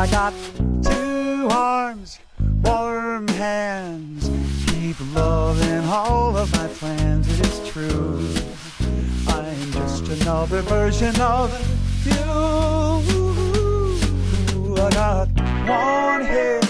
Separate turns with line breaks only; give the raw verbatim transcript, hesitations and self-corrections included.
I got two arms, warm hands, keep loving all of my plans. It is true, I'm just another version of you. I got one head